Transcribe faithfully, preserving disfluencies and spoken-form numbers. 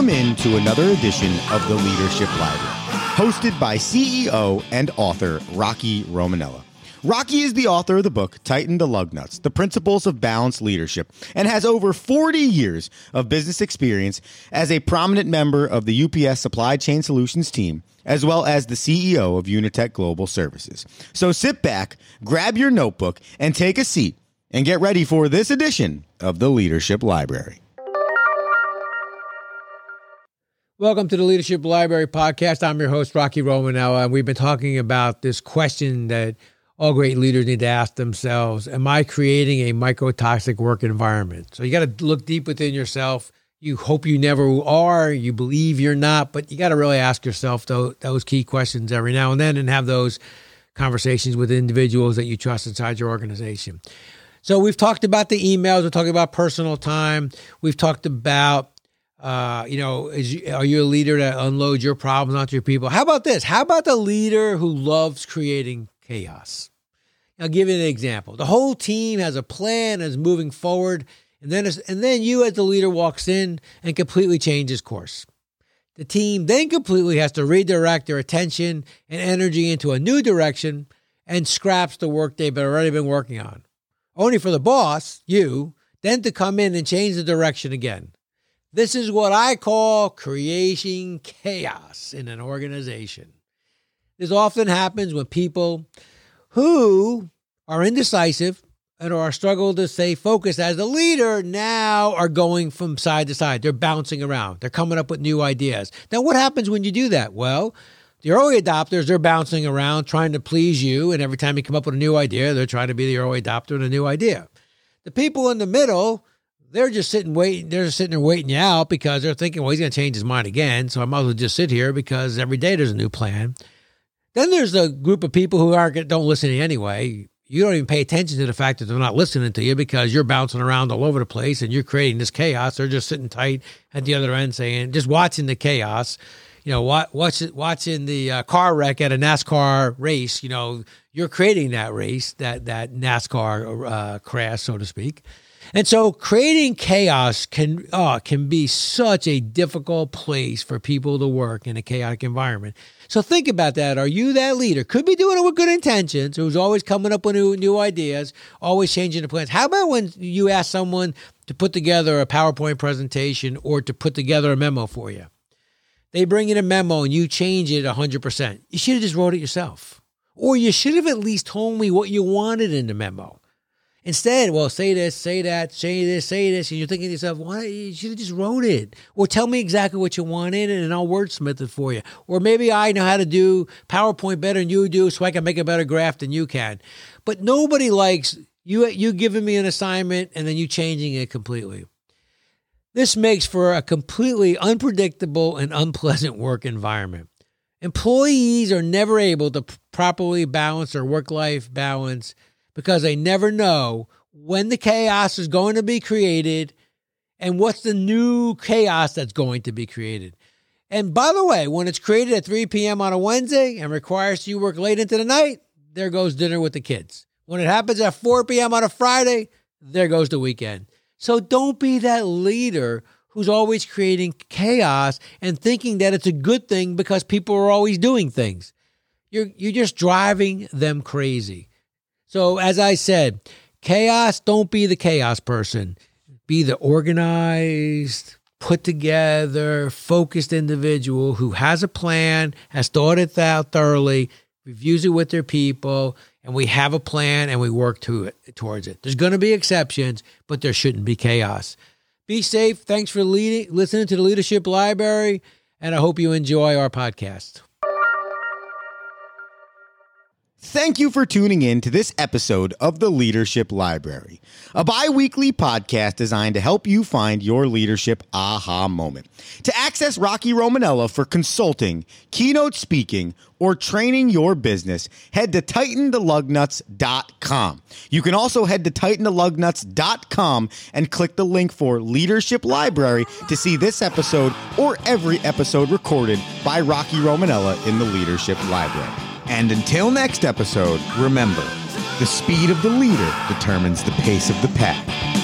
Welcome into another edition of the Leadership Library, hosted by C E O and author Rocky Romanella. Rocky is the author of the book Tighten the Lug Nuts, The Principles of Balanced Leadership, and has over forty years of business experience as a prominent member of the U P S Supply Chain Solutions team, as well as the C E O of Unitech Global Services. So sit back, grab your notebook, and take a seat, and get ready for this edition of the Leadership Library. Welcome to the Leadership Library podcast. I'm your host, Rocky Romanella, and we've been talking about this question that all great leaders need to ask themselves. Am I creating a mycotoxic work environment? So you got to look deep within yourself. You hope you never are. You believe you're not, but you got to really ask yourself those, those key questions every now and then and have those conversations with individuals that you trust inside your organization. So we've talked about the emails. We're talking about personal time. We've talked about Uh, you know, is, are you a leader that unloads your problems onto your people? How about this? How about the leader who loves creating chaos? I'll give you an example. The whole team has a plan, is moving forward, and then it's, and then you as the leader walks in and completely changes course. The team then completely has to redirect their attention and energy into a new direction and scraps the work they've already been working on. Only for the boss, you, then to come in and change the direction again. This is what I call creating chaos in an organization. This often happens when people who are indecisive and are struggling to stay focused as a leader now are going from side to side. They're bouncing around. They're coming up with new ideas. Now, what happens when you do that? Well, the early adopters, they're bouncing around trying to please you, and every time you come up with a new idea, they're trying to be the early adopter of a new idea. The people in the middle, they're just sitting waiting. They're just sitting there waiting you out because they're thinking, well, he's going to change his mind again, so I might as well just sit here because every day there's a new plan. Then there's a group of people who aren't don't listen to you anyway. You don't even pay attention to the fact that they're not listening to you because you're bouncing around all over the place and you're creating this chaos. They're just sitting tight at the other end saying, just watching the chaos. You know, watch, watching the uh, car wreck at a NASCAR race. You know, you're creating that race, that, that NASCAR uh, crash, so to speak. And so creating chaos can oh, can be such a difficult place for people to work in a chaotic environment. So think about that. Are you that leader? Could be doing it with good intentions, who's always coming up with new, new ideas, always changing the plans. How about when you ask someone to put together a PowerPoint presentation or to put together a memo for you? They bring in a memo and you change it one hundred percent. You should have just wrote it yourself. Or you should have at least told me what you wanted in the memo. Instead, well, say this, say that, say this, say this, and you're thinking to yourself, why? You should have just wrote it. Or tell me exactly what you wanted, and I'll wordsmith it for you. Or maybe I know how to do PowerPoint better than you do, so I can make a better graph than you can. But nobody likes you, you giving me an assignment and then you changing it completely. This makes for a completely unpredictable and unpleasant work environment. Employees are never able to properly balance their work-life balance because they never know when the chaos is going to be created and what's the new chaos that's going to be created. And by the way, when it's created at three p.m. on a Wednesday and requires you work late into the night, there goes dinner with the kids. When it happens at four p.m. on a Friday, there goes the weekend. So don't be that leader who's always creating chaos and thinking that it's a good thing because people are always doing things. You're, you're just driving them crazy. So as I said, chaos, don't be the chaos person. Be the organized, put together, focused individual who has a plan, has thought it out thoroughly, reviews it with their people, and we have a plan and we work to it, towards it. There's going to be exceptions, but there shouldn't be chaos. Be safe. Thanks for leading, listening to the Leadership Library, and I hope you enjoy our podcast. Thank you for tuning in to this episode of the Leadership Library, a bi-weekly podcast designed to help you find your leadership aha moment. To access Rocky Romanella for consulting, keynote speaking, or training your business, head to tighten the lug nuts dot com. You can also head to tighten the lug nuts dot com and click the link for Leadership Library to see this episode or every episode recorded by Rocky Romanella in the Leadership Library. And until next episode, remember, the speed of the leader determines the pace of the pack.